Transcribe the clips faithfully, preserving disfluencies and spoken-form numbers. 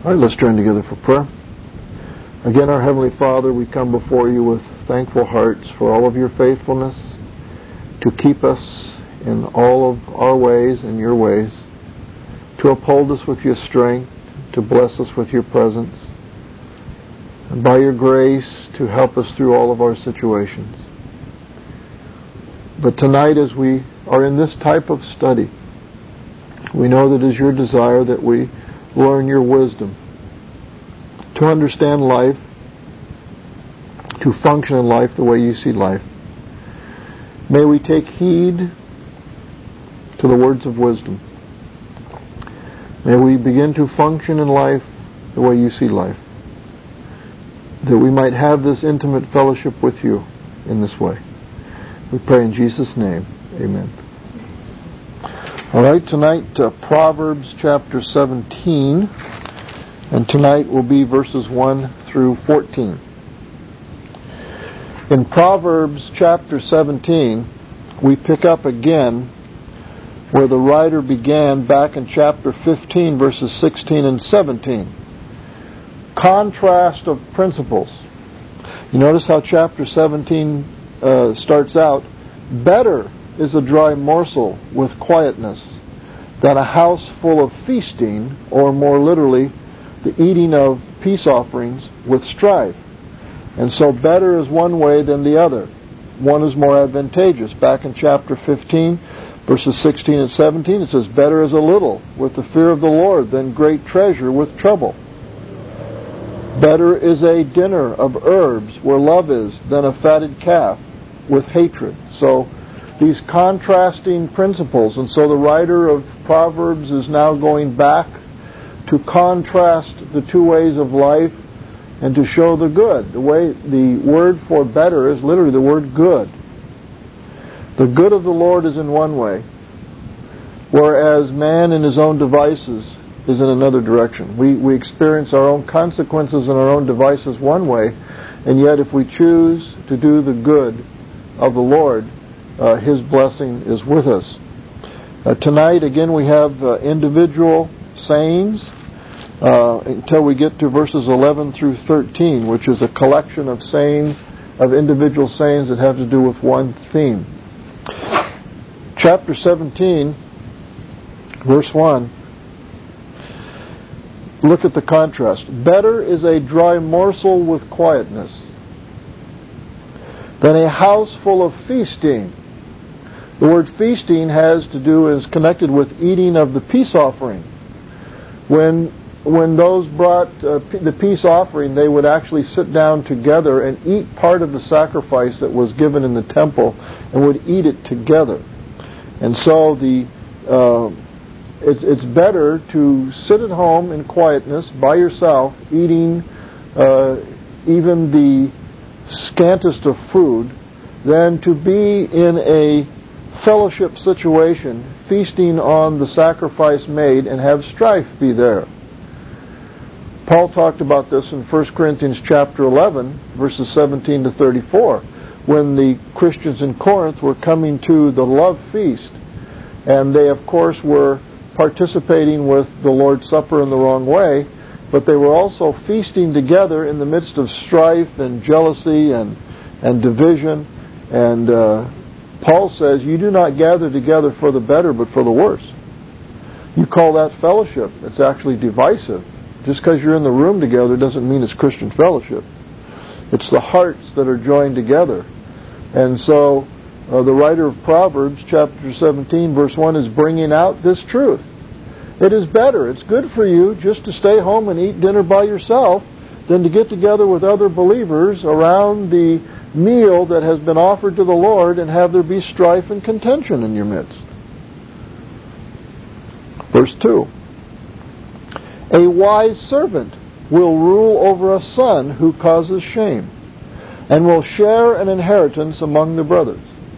All right, let's join together for prayer. Again, our Heavenly Father, we come before you with thankful hearts for all of your faithfulness to keep us in all of our ways and your ways, to uphold us with your strength, to bless us with your presence, and by your grace to help us through all of our situations. But tonight, as we are in this type of study, we know that it is your desire that we learn your wisdom to understand life, to function in life the way you see life. May we take heed to the words of wisdom. May we begin to function in life the way you see life, that we might have this intimate fellowship with you in this way. We pray in Jesus' name. Amen. All right, tonight, uh, Proverbs chapter seventeen, and tonight will be verses one through fourteen. In Proverbs chapter seventeen, we pick up again where the writer began back in chapter fifteen, verses sixteen and seventeen. Contrast of principles. You notice how chapter seventeen uh, starts out, better is a dry morsel with quietness than a house full of feasting, or more literally, the eating of peace offerings with strife. And so better is one way than the other. One is more advantageous. Back in chapter fifteen, verses sixteen and seventeen, it says, better is a little with the fear of the Lord than great treasure with trouble. Better is a dinner of herbs where love is than a fatted calf with hatred. So these contrasting principles, and so the writer of Proverbs is now going back to contrast the two ways of life and to show the good. The way the word for better is literally the word good. The good of the Lord is in one way, whereas man in his own devices is in another direction. We we experience our own consequences and our own devices one way, and yet if we choose to do the good of the Lord, uh, His blessing is with us. Uh, tonight, again, we have uh, individual sayings uh, until we get to verses eleven through thirteen, which is a collection of sayings, of individual sayings that have to do with one theme. Chapter seventeen, verse one. Look at the contrast. Better is a dry morsel with quietness than a house full of feasting. The word feasting has to do, is connected with eating of the peace offering. When when those brought uh, the peace offering, they would actually sit down together and eat part of the sacrifice that was given in the temple and would eat it together. And so the uh, it's, it's better to sit at home in quietness by yourself, eating uh, even the scantest of food, than to be in a fellowship situation, feasting on the sacrifice made, and have strife be there. Paul talked about this in First Corinthians chapter eleven, verses seventeen to thirty-four, when the Christians in Corinth were coming to the love feast, and they, of course, were participating with the Lord's Supper in the wrong way, but they were also feasting together in the midst of strife and jealousy and, and division. And uh, Paul says, you do not gather together for the better, but for the worse. You call that fellowship. It's actually divisive. Just because you're in the room together doesn't mean it's Christian fellowship. It's the hearts that are joined together. And so uh, the writer of Proverbs, chapter seventeen, verse one, is bringing out this truth. It is better, it's good for you just to stay home and eat dinner by yourself than to get together with other believers around the meal that has been offered to the Lord and have there be strife and contention in your midst. Verse two. A wise servant will rule over a son who causes shame, and will share an inheritance among the brothers.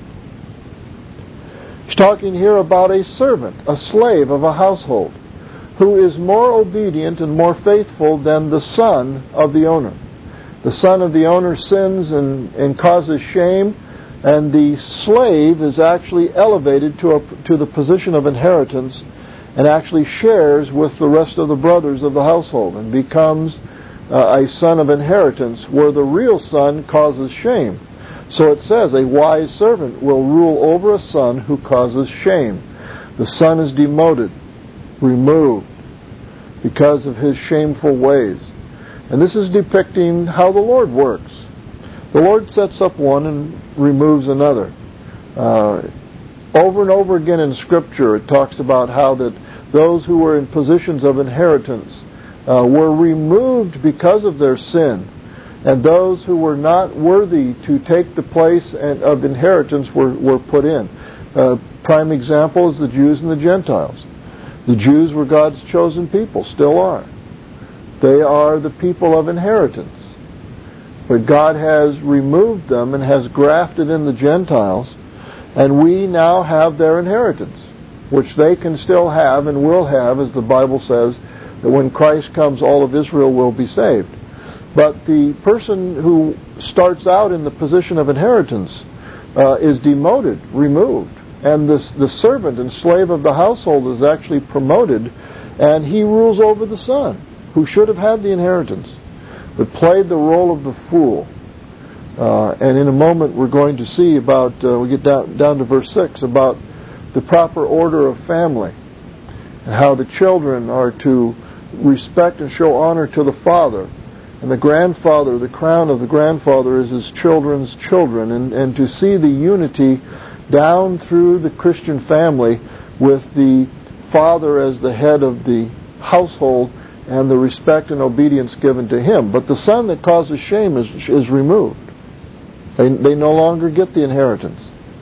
He's talking here about a servant, a slave of a household, who is more obedient and more faithful than the son of the owner. The son of the owner sins and, and causes shame, and the slave is actually elevated to a, to the position of inheritance and actually shares with the rest of the brothers of the household and becomes uh, a son of inheritance, where the real son causes shame. So it says, a wise servant will rule over a son who causes shame. The son is demoted, removed, because of his shameful ways. And this is depicting how the Lord works. The Lord sets up one and removes another. Uh, over and over again in Scripture, it talks about how that those who were in positions of inheritance uh, were removed because of their sin, and those who were not worthy to take the place of inheritance were, were put in. Uh, prime example is the Jews and the Gentiles. The Jews were God's chosen people, still are. They are the people of inheritance. But God has removed them and has grafted in the Gentiles, and we now have their inheritance, which they can still have and will have, as the Bible says, that when Christ comes, all of Israel will be saved. But the person who starts out in the position of inheritance uh, is demoted, removed. And this, the servant and slave of the household is actually promoted, and he rules over the son, who should have had the inheritance, but played the role of the fool. Uh, and in a moment we're going to see about, uh, we get down, down to verse six, about the proper order of family, and how the children are to respect and show honor to the father. And the grandfather, the crown of the grandfather is his children's children. And, and to see the unity down through the Christian family with the father as the head of the household and the respect and obedience given to him. But the son that causes shame is, is removed. They, they no longer get the inheritance.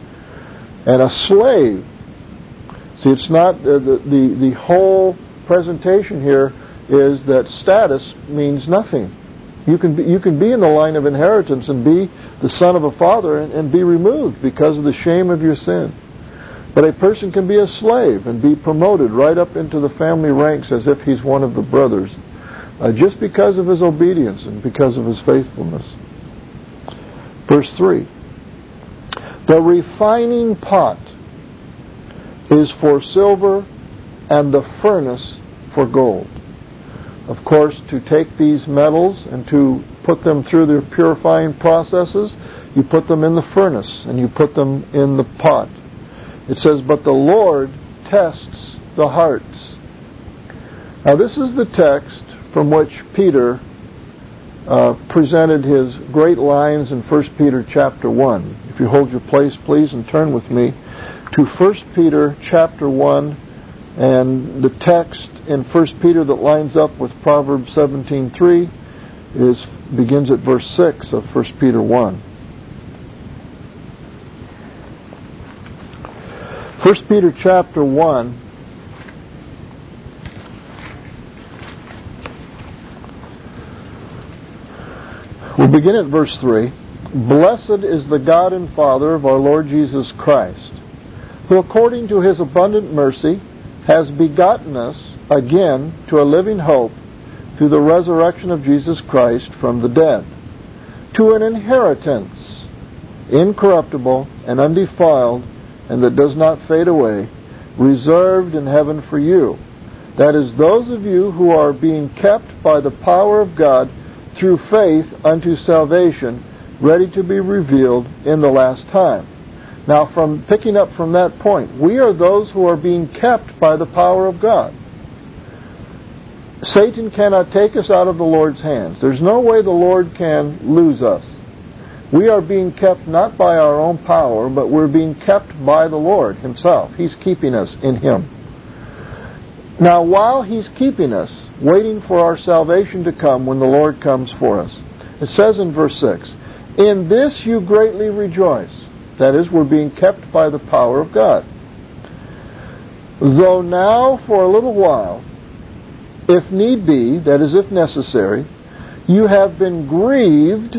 And a slave, see, it's not, uh, the, the, the whole presentation here is that status means nothing. You can be, you can be in the line of inheritance and be the son of a father and, and be removed because of the shame of your sin. But a person can be a slave and be promoted right up into the family ranks as if he's one of the brothers, uh, just because of his obedience and because of his faithfulness. Verse three. The refining pot is for silver and the furnace for gold. Of course, to take these metals and to put them through their purifying processes, you put them in the furnace and you put them in the pot. It says, but the Lord tests the hearts. Now this is the text from which Peter uh, presented his great lines in First Peter chapter one. If you hold your place, please, and turn with me to First Peter chapter one, and the text in First Peter that lines up with Proverbs seventeen three is begins at verse six of First Peter one. First Peter chapter one, we'll begin at verse three. Blessed is the God and Father of our Lord Jesus Christ, who according to his abundant mercy has begotten us again to a living hope through the resurrection of Jesus Christ from the dead, to an inheritance incorruptible and undefiled, and that does not fade away, reserved in heaven for you. That is, those of you who are being kept by the power of God through faith unto salvation, ready to be revealed in the last time. Now, from picking up from that point, we are those who are being kept by the power of God. Satan cannot take us out of the Lord's hands. There's no way the Lord can lose us. We are being kept not by our own power, but we're being kept by the Lord himself. He's keeping us in him. Now, while he's keeping us, waiting for our salvation to come when the Lord comes for us, it says in verse six, in this you greatly rejoice. That is, we're being kept by the power of God. Though now, for a little while, if need be, that is, if necessary, you have been grieved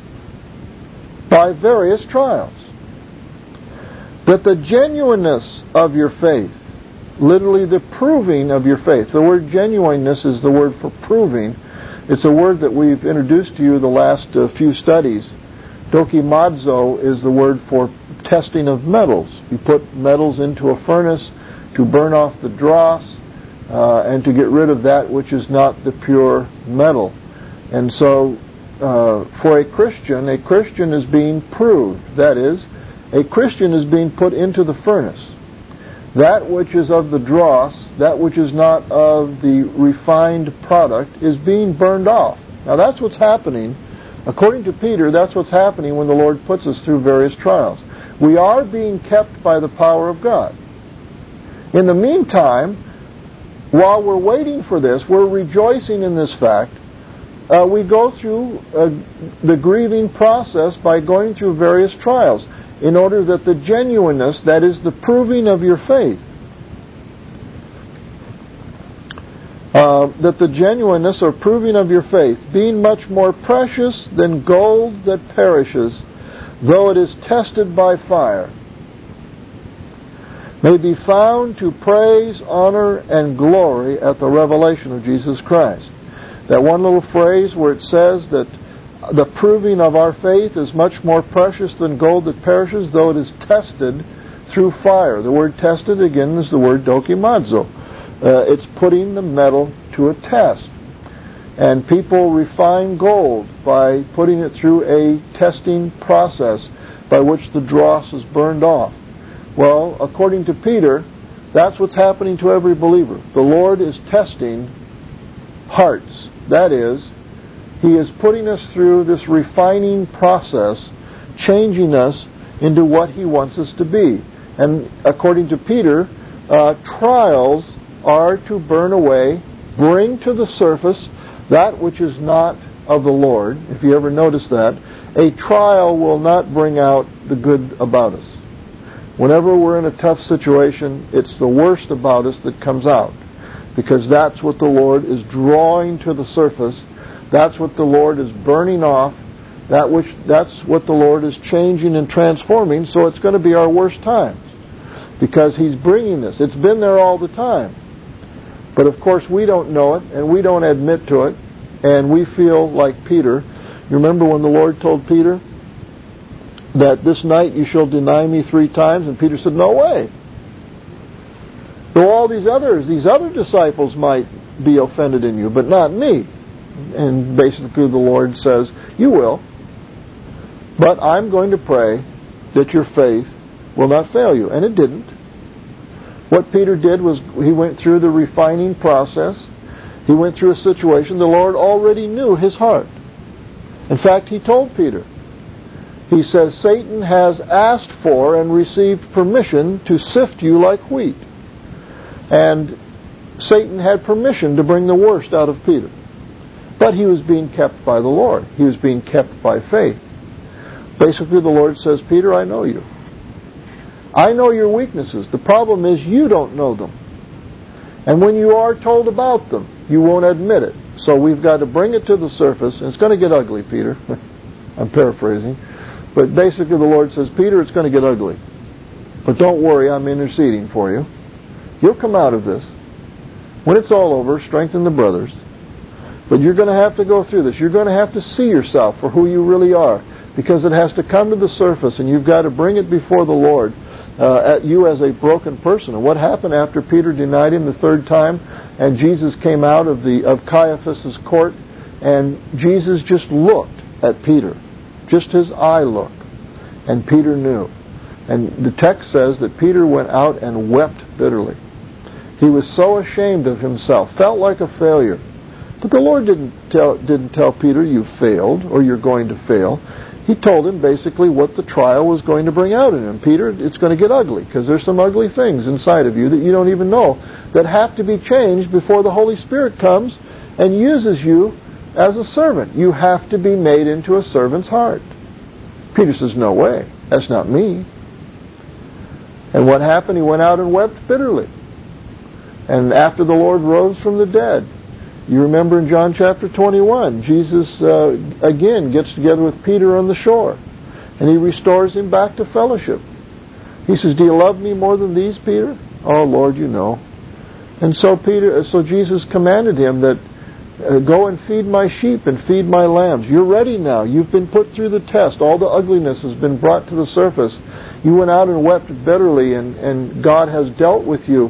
by various trials, that the genuineness of your faith, literally the proving of your faith, the word genuineness is the word for proving. It's a word that we've introduced to you the last uh, few studies. Dokimazo is the word for testing of metals. You put metals into a furnace to burn off the dross, uh, and to get rid of that which is not the pure metal. And so, uh, for a Christian, a Christian is being proved. That is, a Christian is being put into the furnace. That which is of the dross, that which is not of the refined product, is being burned off. Now that's what's happening. According to Peter, that's what's happening when the Lord puts us through various trials. We are being kept by the power of God. In the meantime, while we're waiting for this, we're rejoicing in this fact. Uh, we go through uh, the grieving process by going through various trials in order that the genuineness, that is the proving of your faith, uh, that the genuineness or proving of your faith, being much more precious than gold that perishes, though it is tested by fire, may be found to praise, honor, and glory at the revelation of Jesus Christ. That one little phrase where it says that the proving of our faith is much more precious than gold that perishes, though it is tested through fire. The word tested, again, is the word dokimazo. Uh, it's putting the metal to a test. And people refine gold by putting it through a testing process by which the dross is burned off. Well, according to Peter, that's what's happening to every believer. The Lord is testing hearts. That is, He is putting us through this refining process, changing us into what He wants us to be. And according to Peter, uh, trials are to burn away, bring to the surface that which is not of the Lord. If you ever notice that, a trial will not bring out the good about us. Whenever we're in a tough situation, it's the worst about us that comes out, because that's what the Lord is drawing to the surface. That's what the Lord is burning off. That which, that's what the Lord is changing and transforming. So it's going to be our worst times, because He's bringing this. It's been there all the time. But of course we don't know it, and we don't admit to it, and we feel like Peter. You remember when the Lord told Peter that this night you shall deny me three times? And Peter said, no way. Though all these others, these other disciples might be offended in you, but not me. And basically the Lord says, you will. But I'm going to pray that your faith will not fail you. And it didn't. What Peter did was he went through the refining process. He went through a situation. The Lord already knew his heart. In fact, He told Peter, He says, Satan has asked for and received permission to sift you like wheat. And Satan had permission to bring the worst out of Peter. But he was being kept by the Lord. He was being kept by faith. Basically, the Lord says, Peter, I know you. I know your weaknesses. The problem is you don't know them. And when you are told about them, you won't admit it. So we've got to bring it to the surface. And it's going to get ugly, Peter. I'm paraphrasing. But basically the Lord says, Peter, it's going to get ugly. But don't worry, I'm interceding for you. You'll come out of this. When it's all over, strengthen the brothers. But you're going to have to go through this. You're going to have to see yourself for who you really are, because it has to come to the surface, and you've got to bring it before the Lord, uh, at you as a broken person. And what happened after Peter denied Him the third time, and Jesus came out of the of Caiaphas' court, and Jesus just looked at Peter, just his eye look, and Peter knew. And the text says that Peter went out and wept bitterly. He was so ashamed of himself, felt like a failure. But the Lord didn't tell didn't tell Peter, you failed, or you're going to fail. He told him basically what the trial was going to bring out in him. Peter, it's going to get ugly, because there's some ugly things inside of you that you don't even know that have to be changed before the Holy Spirit comes and uses you as a servant. You have to be made into a servant's heart. Peter says, no way. That's not me. And what happened? He went out and wept bitterly. And after the Lord rose from the dead, you remember in John chapter twenty-one, Jesus uh, again gets together with Peter on the shore, and He restores him back to fellowship. He says, do you love me more than these, Peter? Oh, Lord, you know. And so Peter, so Jesus commanded him that, uh, go and feed my sheep and feed my lambs. You're ready now. You've been put through the test. All the ugliness has been brought to the surface. You went out and wept bitterly, and, and God has dealt with you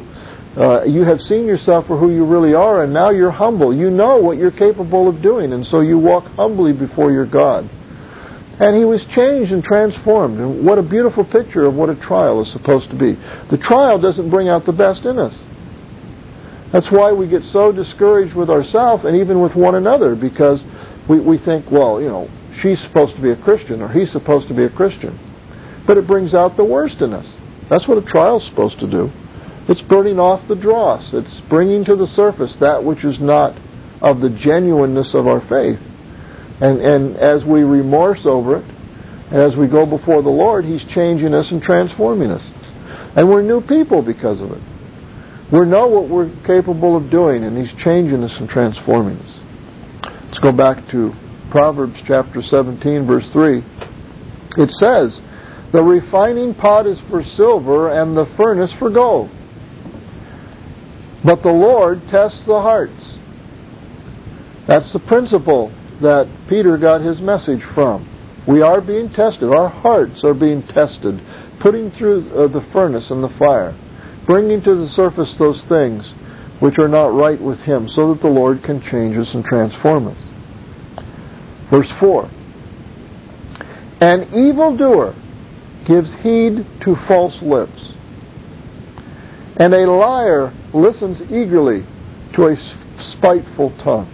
Uh, you have seen yourself for who you really are, and now you're humble. You know what you're capable of doing, and so you walk humbly before your God. And he was changed and transformed. And what a beautiful picture of what a trial is supposed to be. The trial doesn't bring out the best in us. That's why we get so discouraged with ourselves and even with one another, because we, we think, well, you know, she's supposed to be a Christian or he's supposed to be a Christian. But it brings out the worst in us. That's what a trial's supposed to do. It's burning off the dross. It's bringing to the surface that which is not of the genuineness of our faith. And, and as we remorse over it, and as we go before the Lord, He's changing us and transforming us. And we're new people because of it. We know what we're capable of doing, and He's changing us and transforming us. Let's go back to Proverbs chapter seventeen, verse three. It says, "The refining pot is for silver, and the furnace for gold. But the Lord tests the hearts." That's the principle that Peter got his message from. We are being tested. Our hearts are being tested, putting through uh, the furnace and the fire, bringing to the surface those things which are not right with Him, so that the Lord can change us and transform us. Verse four. "An evildoer gives heed to false lips, and a liar listens eagerly to a spiteful tongue."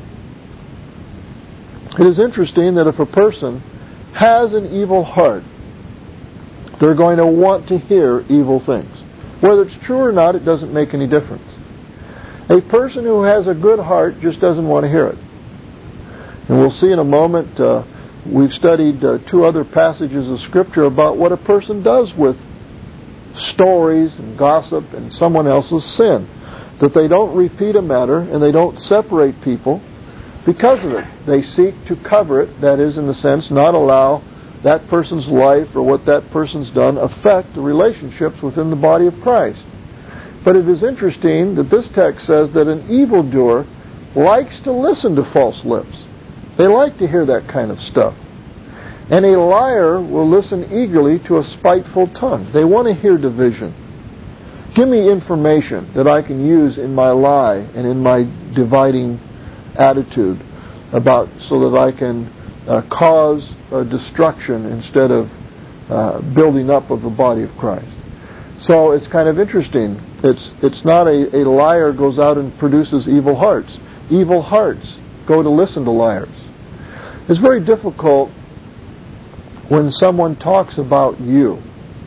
It is interesting that if a person has an evil heart, they're going to want to hear evil things. Whether it's true or not, it doesn't make any difference. A person who has a good heart just doesn't want to hear it. And we'll see in a moment, uh, we've studied uh, two other passages of Scripture about what a person does with stories and gossip and someone else's sin. That they don't repeat a matter and they don't separate people because of it. They seek to cover it, that is, in the sense, not allow that person's life or what that person's done affect the relationships within the body of Christ. But it is interesting that this text says that an evildoer likes to listen to false lips. They like to hear that kind of stuff. And a liar will listen eagerly to a spiteful tongue. They want to hear division. Give me information that I can use in my lie and in my dividing attitude about, so that I can uh, cause uh, destruction instead of uh, building up of the body of Christ. So it's kind of interesting. It's it's not a, a liar goes out and produces evil hearts. Evil hearts go to listen to liars. It's very difficult when someone talks about you.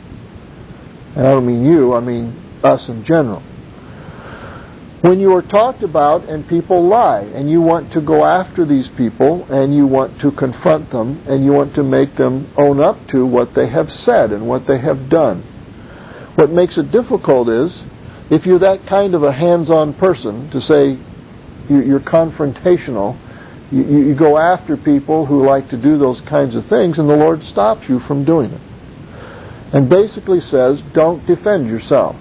And I don't mean you, I mean us in general. When you are talked about and people lie, and you want to go after these people, and you want to confront them, and you want to make them own up to what they have said and what they have done. What makes it difficult is, if you're that kind of a hands-on person, to say you're confrontational, you, you go after people who like to do those kinds of things, and the Lord stops you from doing it. And basically says, don't defend yourself.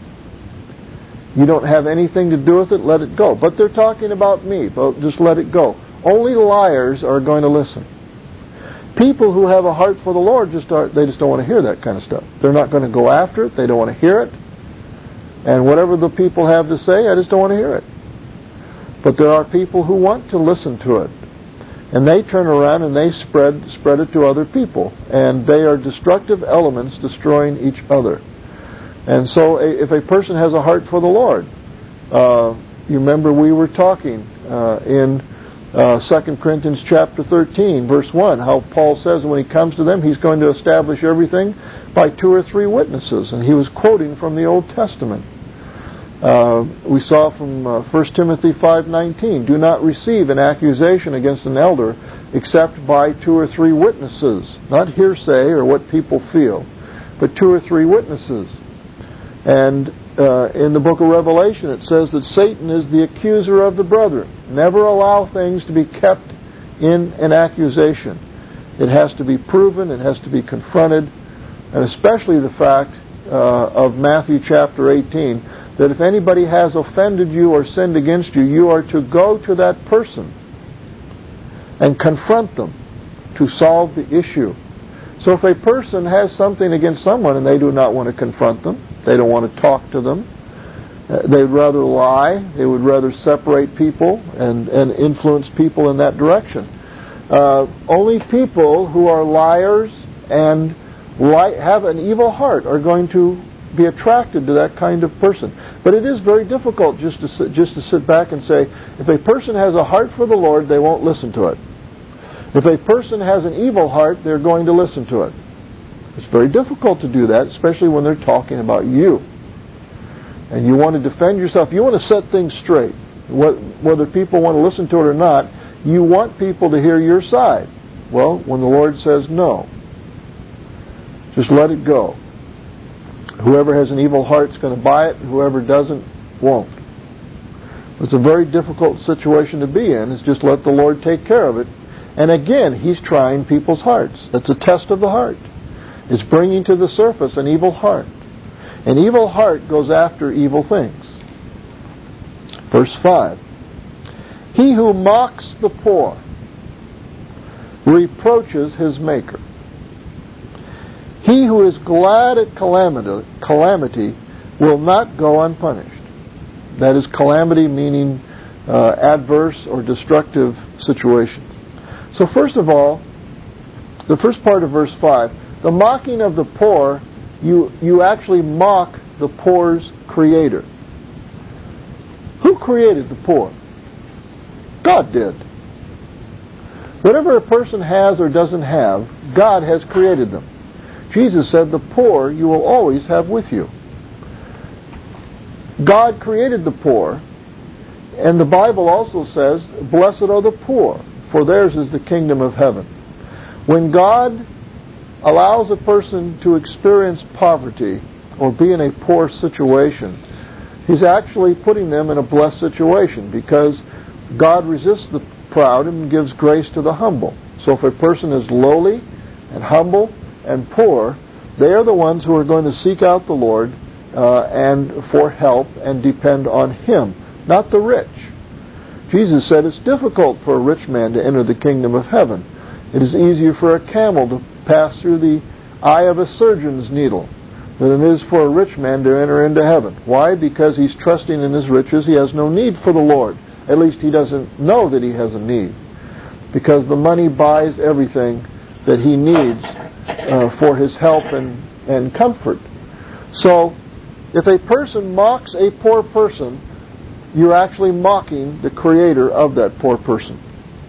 You don't have anything to do with it, let it go. But they're talking about me, but just let it go. Only liars are going to listen. People who have a heart for the Lord, just are, they just don't want to hear that kind of stuff. They're not going to go after it, they don't want to hear it. And whatever the people have to say, I just don't want to hear it. But there are people who want to listen to it. And they turn around and they spread spread it to other people. And they are destructive elements destroying each other. And so if a person has a heart for the Lord, uh, you remember we were talking uh, in uh, Second Corinthians chapter thirteen, verse one, how Paul says when he comes to them, he's going to establish everything by two or three witnesses. And he was quoting from the Old Testament. Uh, we saw from uh, First Timothy five nineteen, do not receive an accusation against an elder except by two or three witnesses. Not hearsay or what people feel, but two or three witnesses. And uh, in the book of Revelation it says that Satan is the accuser of the brethren. Never allow things to be kept in an accusation. It has to be proven, it has to be confronted, and especially the fact uh, of Matthew chapter eighteen, that if anybody has offended you or sinned against you, you are to go to that person and confront them to solve the issue. So if a person has something against someone and they do not want to confront them, they don't want to talk to them, Uh, they would rather lie. They would rather separate people and, and influence people in that direction. Uh, only people who are liars and lie, have an evil heart are going to be attracted to that kind of person. But it is very difficult just to sit, just to sit back and say, if a person has a heart for the Lord, they won't listen to it. If a person has an evil heart, they're going to listen to it. It's very difficult to do that, especially when they're talking about you. And you want to defend yourself. You want to set things straight. Whether people want to listen to it or not, you want people to hear your side. Well, when the Lord says no, just let it go. Whoever has an evil heart is going to buy it. Whoever doesn't, won't. It's a very difficult situation to be in. It's just let the Lord take care of it. And again, He's trying people's hearts. That's a test of the heart. It's bringing to the surface an evil heart. An evil heart goes after evil things. Verse five. He who mocks the poor reproaches his Maker. He who is glad at calamity, calamity will not go unpunished. That is calamity meaning uh, adverse or destructive situations. So first of all, the first part of verse five, the mocking of the poor, you, you actually mock the poor's creator. Who created the poor? God did. Whatever a person has or doesn't have, God has created them. Jesus said, the poor you will always have with you. God created the poor, and the Bible also says, blessed are the poor, for theirs is the kingdom of heaven. When God allows a person to experience poverty or be in a poor situation, He's actually putting them in a blessed situation, because God resists the proud and gives grace to the humble. So if a person is lowly and humble and poor, they are the ones who are going to seek out the Lord uh, and for help and depend on Him, not the rich. Jesus said it's difficult for a rich man to enter the kingdom of heaven. It is easier for a camel to pass through the eye of a surgeon's needle than it is for a rich man to enter into heaven. Why? Because he's trusting in his riches. He has no need for the Lord. At least he doesn't know that he has a need, because the money buys everything that he needs uh, for his help and, and comfort. So, if a person mocks a poor person, you're actually mocking the creator of that poor person.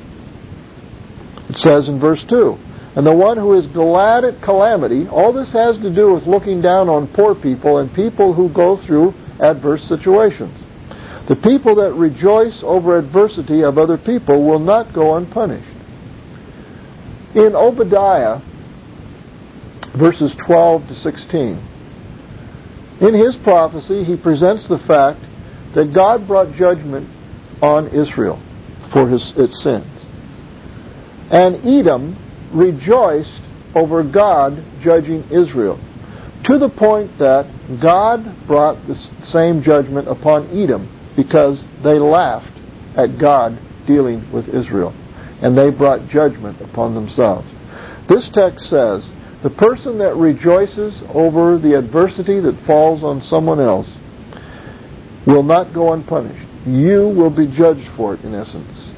It says in verse two, and the one who is glad at calamity, all this has to do with looking down on poor people and people who go through adverse situations. The people that rejoice over adversity of other people will not go unpunished. In Obadiah, verses twelve to sixteen, in his prophecy, he presents the fact that God brought judgment on Israel for his, its sins. And Edom rejoiced over God judging Israel, to the point that God brought the same judgment upon Edom, because they laughed at God dealing with Israel, and they brought judgment upon themselves. This text says, the person that rejoices over the adversity that falls on someone else will not go unpunished. You will be judged for it, in essence.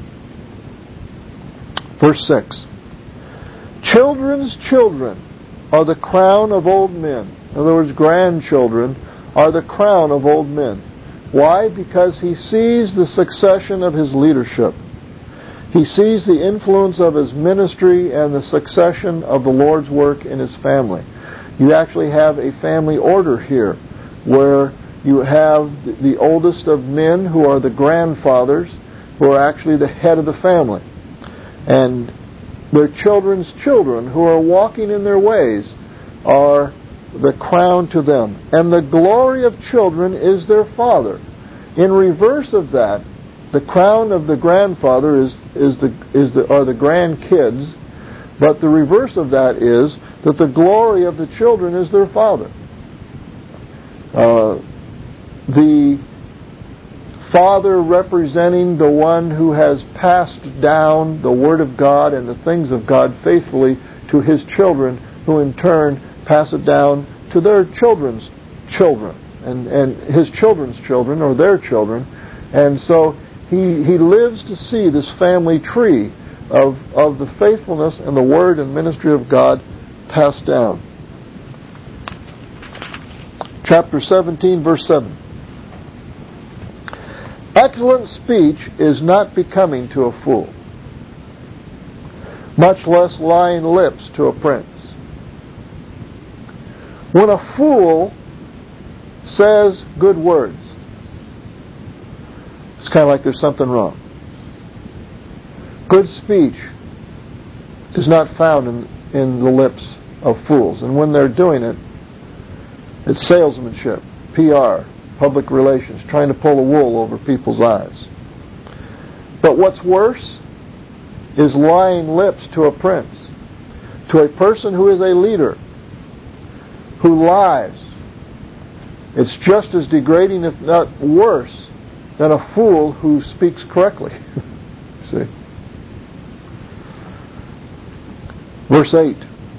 Verse six. Children's children are the crown of old men. In other words, grandchildren are the crown of old men. Why? Because he sees the succession of his leadership. He sees the influence of his ministry and the succession of the Lord's work in his family. You actually have a family order here, where you have the oldest of men, who are the grandfathers, who are actually the head of the family. And their children's children, who are walking in their ways, are the crown to them. And the glory of children is their father. In reverse of that, the crown of the grandfather is, is the, is the, are the grandkids, but the reverse of that is that the glory of the children is their father. Uh, the father representing the one who has passed down the Word of God and the things of God faithfully to his children, who in turn pass it down to their children's children. and, and his children's children or their children. And so he, he lives to see this family tree of, of the faithfulness and the word and ministry of God passed down. Chapter seventeen, verse seven. Excellent speech is not becoming to a fool, much less lying lips to a prince. When a fool says good words, it's kind of like there's something wrong. Good speech is not found in, in the lips of fools. And when they're doing it, it's salesmanship, P R, public relations, trying to pull the wool over people's eyes. But what's worse is lying lips to a prince, to a person who is a leader, who lies. It's just as degrading, if not worse, than a fool who speaks correctly. See? Verse eight.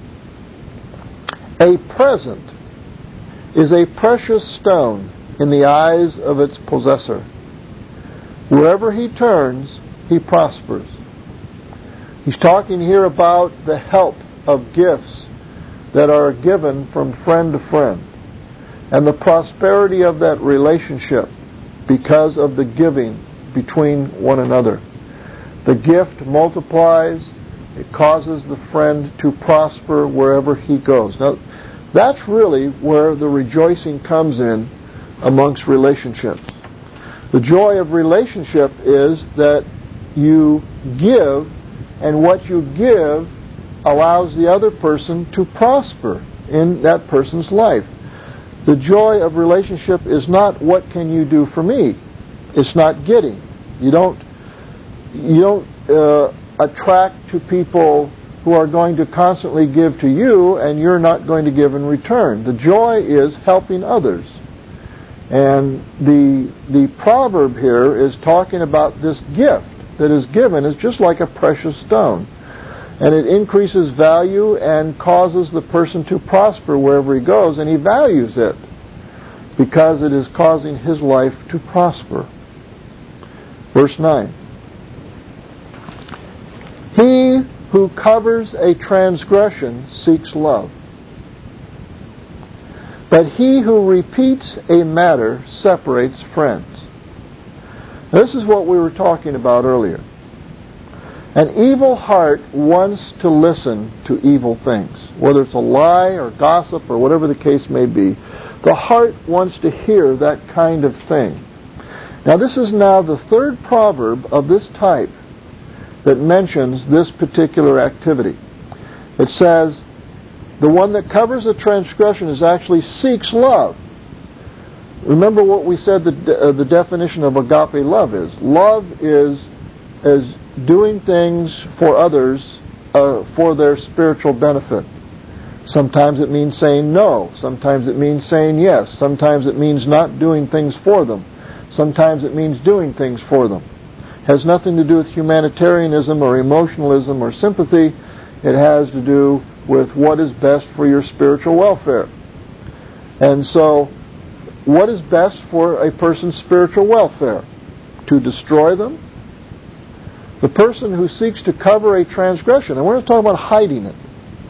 A present is a precious stone in the eyes of its possessor. Wherever he turns, he prospers. He's talking here about the help of gifts that are given from friend to friend, and the prosperity of that relationship because of the giving between one another. The gift multiplies. It causes the friend to prosper wherever he goes. Now, that's really where the rejoicing comes in amongst relationships. The joy of relationship is that you give, and what you give allows the other person to prosper in that person's life. The joy of relationship is not what can you do for me. It's not getting. You don't you don't uh, attract to people who are going to constantly give to you and you're not going to give in return. The joy is helping others. And the the proverb here is talking about this gift that is given is just like a precious stone. And it increases value and causes the person to prosper wherever he goes, and he values it because it is causing his life to prosper. Verse nine. He who covers a transgression seeks love, but he who repeats a matter separates friends. Now, this is what we were talking about earlier. An evil heart wants to listen to evil things, whether it's a lie or gossip or whatever the case may be. The heart wants to hear that kind of thing. Now, this is now the third proverb of this type that mentions this particular activity. It says, the one that covers a transgression is actually seeks love. Remember what we said the, uh, the definition of agape love is. Love is, is doing things for others uh, for their spiritual benefit. Sometimes it means saying no. Sometimes it means saying yes. Sometimes it means not doing things for them. Sometimes it means doing things for them. It has nothing to do with humanitarianism or emotionalism or sympathy. It has to do with what is best for your spiritual welfare. And so, what is best for a person's spiritual welfare? To destroy them? The person who seeks to cover a transgression, and we're not talking about hiding it.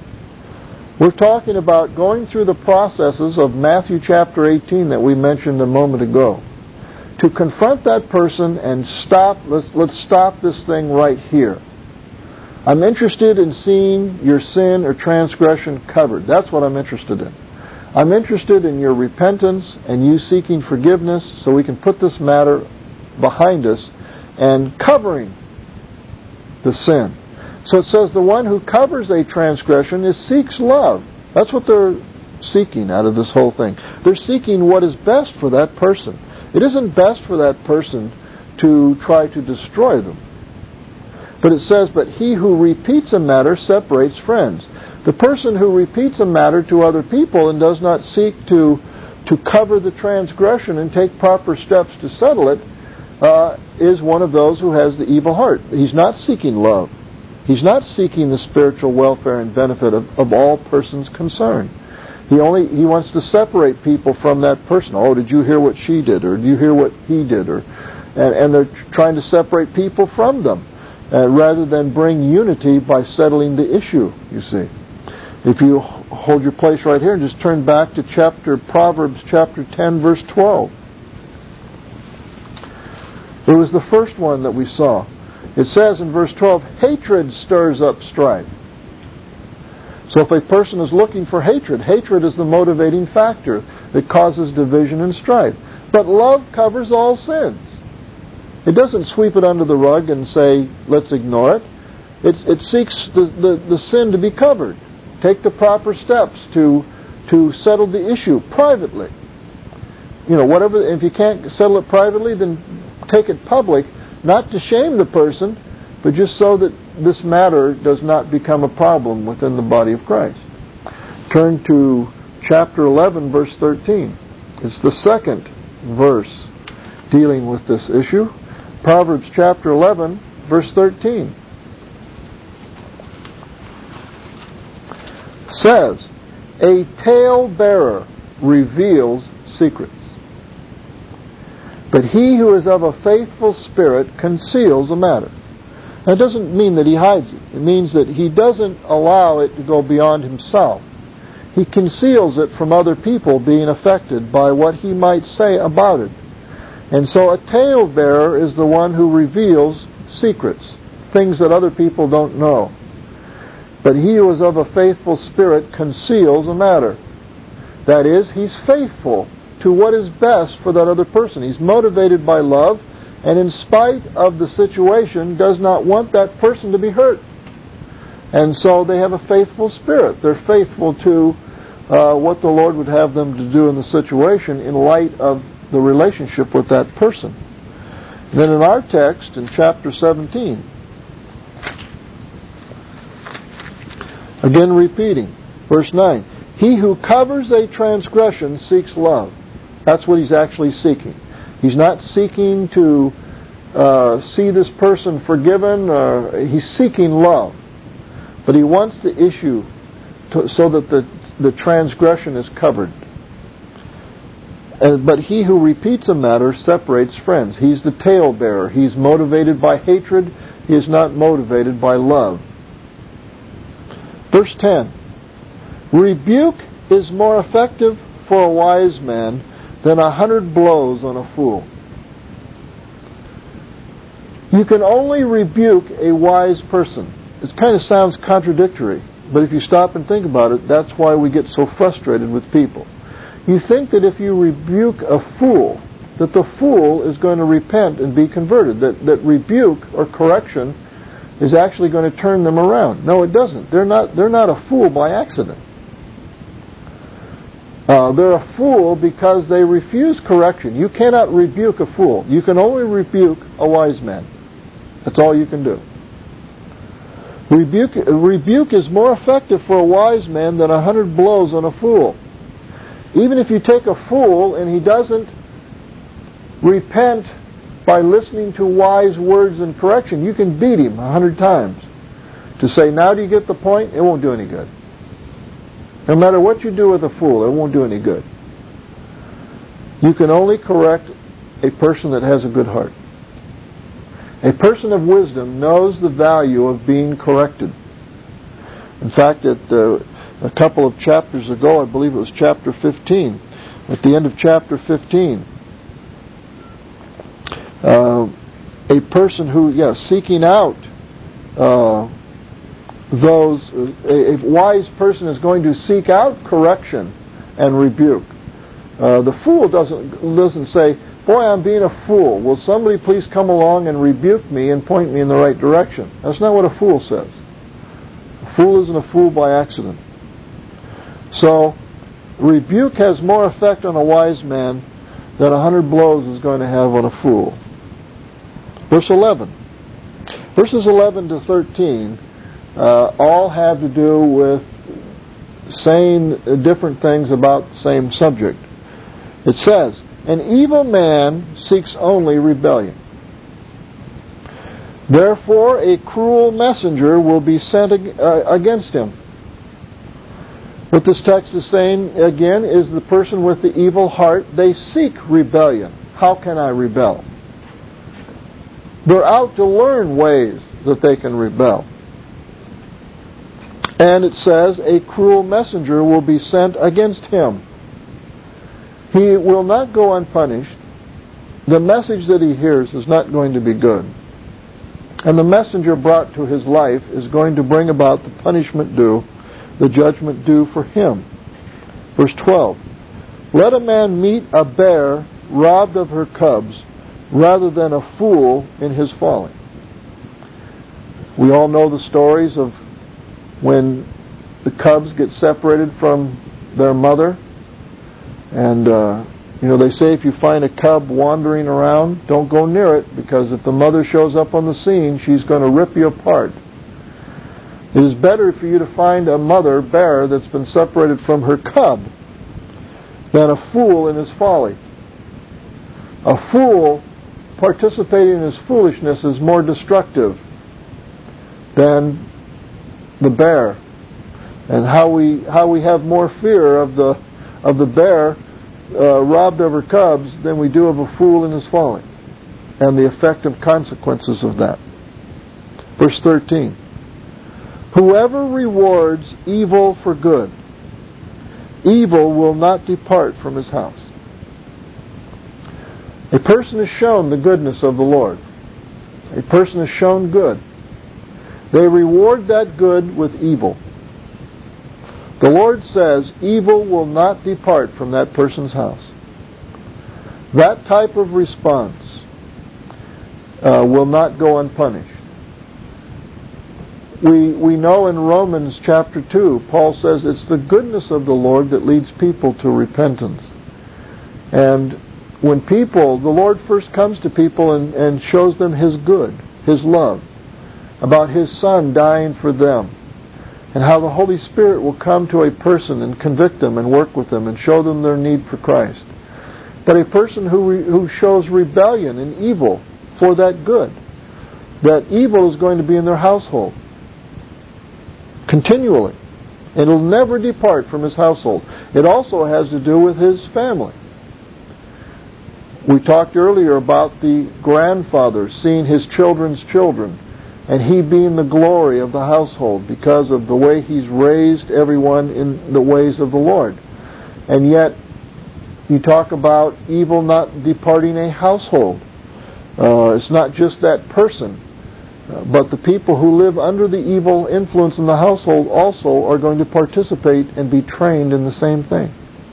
We're talking about going through the processes of Matthew chapter eighteen that we mentioned a moment ago. To confront that person and stop, let's, let's stop this thing right here. I'm interested in seeing your sin or transgression covered. That's what I'm interested in. I'm interested in your repentance and you seeking forgiveness so we can put this matter behind us and covering the sin. So it says the one who covers a transgression is seeks love. That's what they're seeking out of this whole thing. They're seeking what is best for that person. It isn't best for that person to try to destroy them. But it says, but he who repeats a matter separates friends. The person who repeats a matter to other people and does not seek to, to cover the transgression and take proper steps to settle it uh, is one of those who has the evil heart. He's not seeking love. He's not seeking the spiritual welfare and benefit of, of all persons concerned. He only he wants to separate people from that person. Oh, did you hear what she did? Or did you hear what he did? Or and, and they're trying to separate people from them uh, rather than bring unity by settling the issue, you see. If you hold your place right here and just turn back to chapter Proverbs chapter ten, verse twelve. It was the first one that we saw. It says in verse twelve, hatred stirs up strife. So if a person is looking for hatred, hatred is the motivating factor that causes division and strife. But love covers all sins. It doesn't sweep it under the rug and say, let's ignore it. It, it seeks the, the, the sin to be covered. Take the proper steps to, to settle the issue privately. You know, whatever. If you can't settle it privately, then take it public, not to shame the person, but just so that this matter does not become a problem within the body of Christ. Turn to chapter eleven, verse thirteen. It's the second verse dealing with this issue. Proverbs chapter eleven, verse thirteen. Says, a tale-bearer reveals secrets, but he who is of a faithful spirit conceals a matter. That doesn't mean that he hides it. It means that he doesn't allow it to go beyond himself. He conceals it from other people being affected by what he might say about it. And so a tale-bearer is the one who reveals secrets, things that other people don't know. But he who is of a faithful spirit conceals a matter. That is, he's faithful to what is best for that other person. He's motivated by love, and in spite of the situation, does not want that person to be hurt. And so they have a faithful spirit. They're faithful to uh, what the Lord would have them to do in the situation in light of the relationship with that person. And then in our text, in chapter seventeen, again repeating, verse nine, he who covers a transgression seeks love. That's what he's actually seeking. He's not seeking to uh, see this person forgiven. Uh, he's seeking love. But he wants the issue to, so that the, the transgression is covered. Uh, but he who repeats a matter separates friends. He's the talebearer. He's motivated by hatred. He is not motivated by love. Verse ten. Rebuke is more effective for a wise man than a hundred blows on a fool. You can only rebuke a wise person. It kind of sounds contradictory, but if you stop and think about it, that's why we get so frustrated with people. You think that if you rebuke a fool, that the fool is going to repent and be converted, that, that rebuke or correction is actually going to turn them around. No, it doesn't. They're not, they're not a fool by accident. Uh, they're a fool because they refuse correction. You cannot rebuke a fool. You can only rebuke a wise man. That's all you can do. Rebuke, rebuke is more effective for a wise man than a hundred blows on a fool. Even if you take a fool and he doesn't repent by listening to wise words and correction, you can beat him a hundred times. To say, now do you get the point? It won't do any good. No matter what you do with a fool, it won't do any good. You can only correct a person that has a good heart. A person of wisdom knows the value of being corrected. In fact, at uh, a couple of chapters ago, I believe it was chapter fifteen, at the end of chapter fifteen, uh, a person who, yes, yeah, seeking out uh, those, a, a wise person is going to seek out correction and rebuke. Uh, the fool doesn't doesn't say, boy, I'm being a fool. Will somebody please come along and rebuke me and point me in the right direction? That's not what a fool says. A fool isn't a fool by accident. So, rebuke has more effect on a wise man than a hundred blows is going to have on a fool. Verse eleven. Verses eleven to thirteen uh, all have to do with saying different things about the same subject. It says, an evil man seeks only rebellion. Therefore, a cruel messenger will be sent ag- uh, against him. What this text is saying, again, is the person with the evil heart, they seek rebellion. How can I rebel? They're out to learn ways that they can rebel. And it says, a cruel messenger will be sent against him. He will not go unpunished. The message that he hears is not going to be good. And the messenger brought to his life is going to bring about the punishment due, the judgment due for him. Verse twelve. Let a man meet a bear robbed of her cubs rather than a fool in his folly. We all know the stories of when the cubs get separated from their mother. And, uh, you know, they say if you find a cub wandering around, don't go near it, because if the mother shows up on the scene, she's going to rip you apart. It is better for you to find a mother bear that's been separated from her cub than a fool in his folly. A fool participating in his foolishness is more destructive than the bear. And how we how we have more fear of the of the bear uh, robbed of her cubs than we do of a fool in his folly, and the effective consequences of that. Verse thirteen. Whoever rewards evil for good, evil will not depart from his house. A person is shown the goodness of the Lord. A person is shown good. They reward that good with evil. The Lord says evil will not depart from that person's house. That type of response uh, will not go unpunished. We we know in Romans chapter two, Paul says it's the goodness of the Lord that leads people to repentance. And when people, the Lord first comes to people and, and shows them His good, His love, about His Son dying for them, and how the Holy Spirit will come to a person and convict them and work with them and show them their need for Christ. But a person who re, who shows rebellion and evil for that good, that evil is going to be in their household continually. It will never depart from his household. It also has to do with his family. We talked earlier about the grandfather seeing his children's children, and he being the glory of the household because of the way he's raised everyone in the ways of the Lord. And yet, you talk about evil not departing a household. Uh, it's not just that person, uh, but the people who live under the evil influence in the household also are going to participate and be trained in the same thing.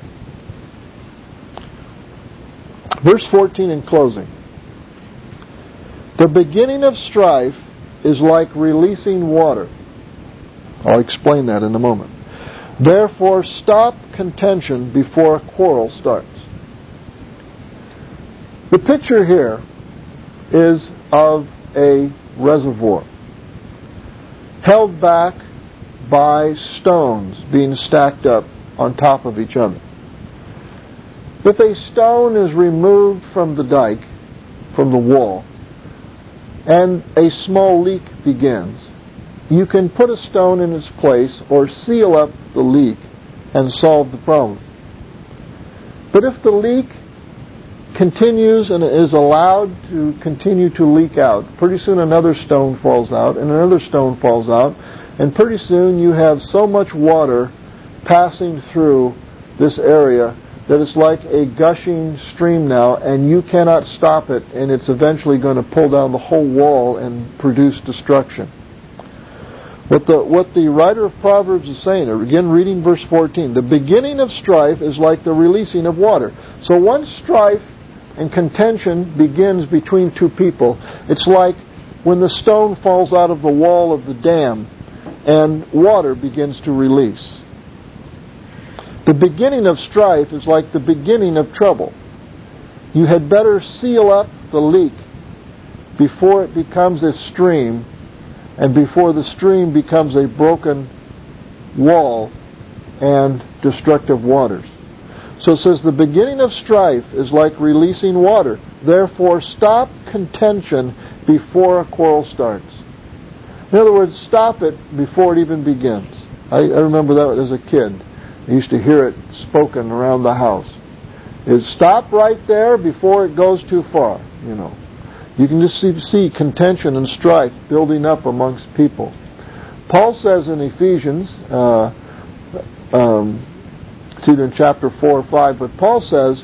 Verse fourteen in closing. The beginning of strife is like releasing water. I'll explain that in a moment. Therefore, stop contention before a quarrel starts. The picture here is of a reservoir held back by stones being stacked up on top of each other. If a stone is removed from the dike, from the wall, and a small leak begins, you can put a stone in its place or seal up the leak and solve the problem. But if the leak continues and is allowed to continue to leak out, pretty soon another stone falls out and another stone falls out, and pretty soon you have so much water passing through this area that it's like a gushing stream now, and you cannot stop it, and it's eventually going to pull down the whole wall and produce destruction. What the what the writer of Proverbs is saying, again reading verse fourteen, the beginning of strife is like the releasing of water. So once strife and contention begins between two people, it's like when the stone falls out of the wall of the dam and water begins to release. The beginning of strife is like the beginning of trouble. You had better seal up the leak before it becomes a stream and before the stream becomes a broken wall and destructive waters. So it says the beginning of strife is like releasing water. Therefore, stop contention before a quarrel starts. In other words, stop it before it even begins. I, I remember that as a kid. I used to hear it spoken around the house. Is stop right there before it goes too far. You know, you can just see, see contention and strife building up amongst people. Paul says in Ephesians, uh, um, it's either in chapter four or five, but Paul says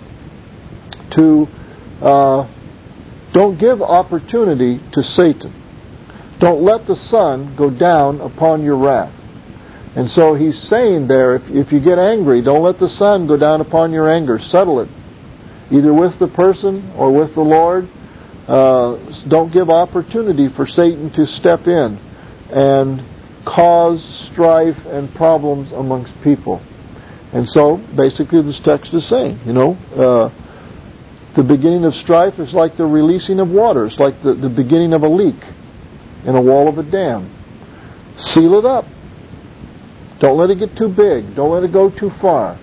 to uh, don't give opportunity to Satan. Don't let the sun go down upon your wrath. And so he's saying there, if, if you get angry, don't let the sun go down upon your anger. Settle it, either with the person or with the Lord. Uh, don't give opportunity for Satan to step in and cause strife and problems amongst people. And so, basically, this text is saying, you know, uh, the beginning of strife is like the releasing of water. It's like the, the beginning of a leak in a wall of a dam. Seal it up. Don't let it get too big. Don't let it go too far.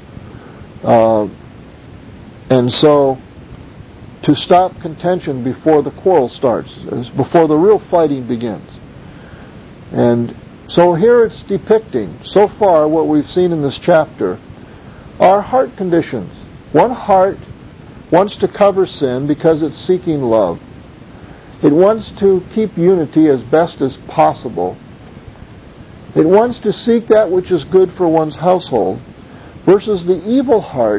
Uh, and so, to stop contention before the quarrel starts, before the real fighting begins. And so here it's depicting, so far what we've seen in this chapter, are heart conditions. One heart wants to cover sin because it's seeking love. It wants to keep unity as best as possible. It wants to seek that which is good for one's household, versus the evil heart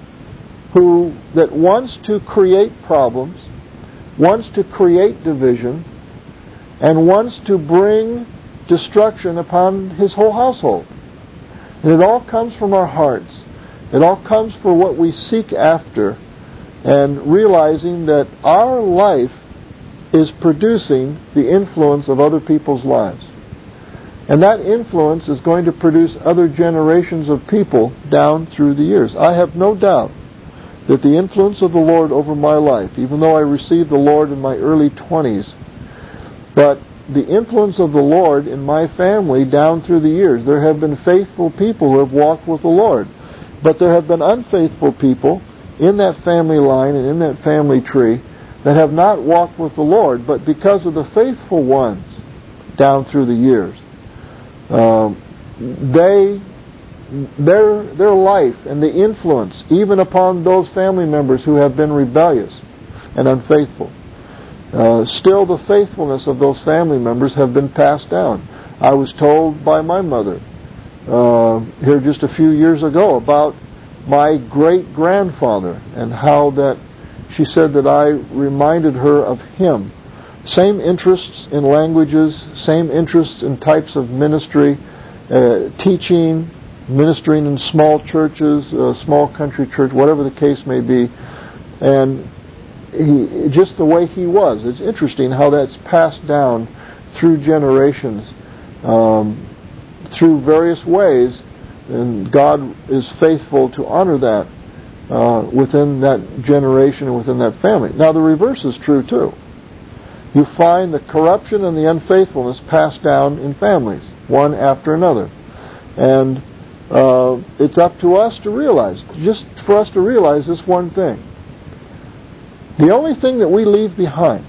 who that wants to create problems, wants to create division, and wants to bring destruction upon his whole household. And it all comes from our hearts. It all comes from what we seek after, and realizing that our life is producing the influence of other people's lives. And that influence is going to produce other generations of people down through the years. I have no doubt that the influence of the Lord over my life, even though I received the Lord in my early twenties, but the influence of the Lord in my family down through the years, there have been faithful people who have walked with the Lord, but there have been unfaithful people in that family line and in that family tree that have not walked with the Lord, but because of the faithful ones down through the years, um, they their their life and the influence even upon those family members who have been rebellious and unfaithful, uh, still the faithfulness of those family members have been passed down. I was told by my mother uh, here just a few years ago about my great-grandfather and how that she said that I reminded her of him. Same interests in languages, same interests in types of ministry, uh, teaching, ministering in small churches, uh, small country church, whatever the case may be. And he, just the way he was. It's interesting how that's passed down through generations, um, through various ways, and God is faithful to honor that uh, within that generation and within that family. Now the reverse is true too. You find the corruption and the unfaithfulness passed down in families, one after another. And uh, it's up to us to realize, just for us to realize this one thing. The only thing that we leave behind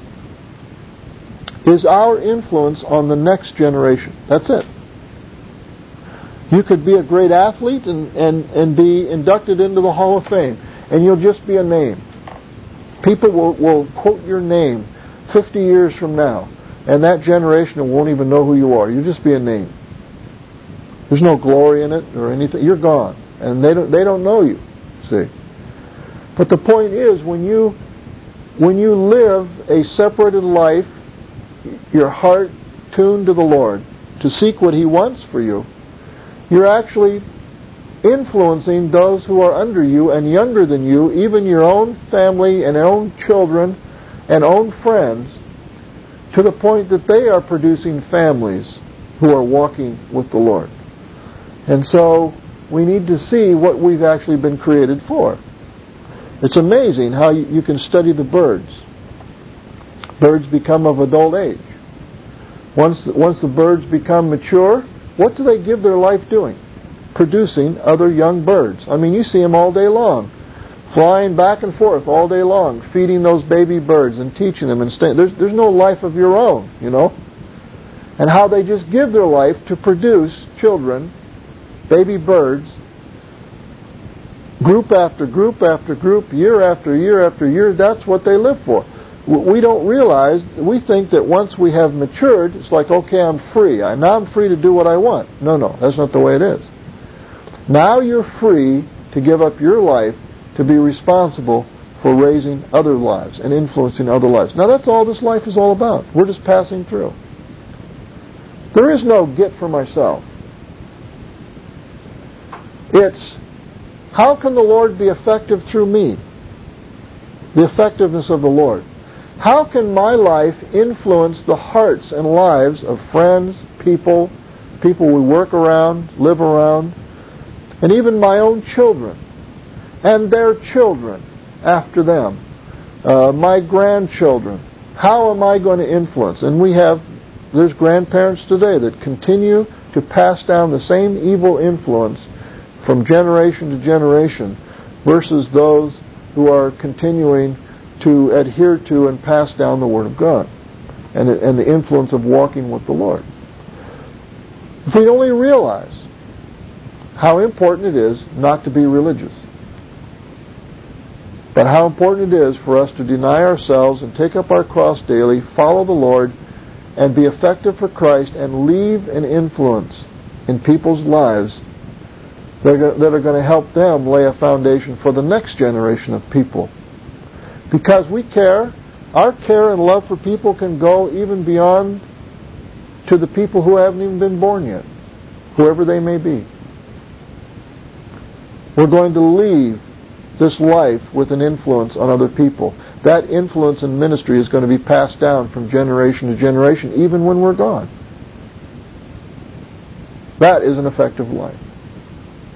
is our influence on the next generation. That's it. You could be a great athlete and, and, and be inducted into the Hall of Fame, and you'll just be a name. People will, will quote your name fifty years from now, and that generation won't even know who you are. You'll just be a name. There's no glory in it or anything. You're gone, and they don't they don't know you. See, but the point is, when you when you live a separated life, your heart tuned to the Lord to seek what He wants for you, you're actually influencing those who are under you and younger than you, even your own family and own children and own friends, to the point that they are producing families who are walking with the Lord. And so we need to see what we've actually been created for. It's amazing how you, you can study the birds. Birds become of adult age. Once, once the birds become mature, what do they give their life doing? Producing other young birds. I mean, you see them all day long, flying back and forth all day long, feeding those baby birds and teaching them and staying. There's, there's no life of your own, you know. And how they just give their life to produce children baby birds, group after group after group, year after year after year, that's what they live for. We don't realize, we think that once we have matured, it's like, okay, I'm free. I, now I'm free to do what I want. No, no, that's not the way it is. Now you're free to give up your life to be responsible for raising other lives and influencing other lives. Now that's all this life is all about. We're just passing through. There is no get for myself. It's, how can the Lord be effective through me? The effectiveness of the Lord. How can my life influence the hearts and lives of friends, people, people we work around, live around, and even my own children, and their children after them, uh, my grandchildren? How am I going to influence? And we have, there's grandparents today that continue to pass down the same evil influence from generation to generation versus those who are continuing to adhere to and pass down the Word of God and, and the influence of walking with the Lord. If we only realize how important it is not to be religious, but how important it is for us to deny ourselves and take up our cross daily, follow the Lord, and be effective for Christ and leave an influence in people's lives that are going to help them lay a foundation for the next generation of people. Because we care, our care and love for people can go even beyond to the people who haven't even been born yet, whoever they may be. We're going to leave this life with an influence on other people. That influence and ministry is going to be passed down from generation to generation, even when we're gone. That is an effective life.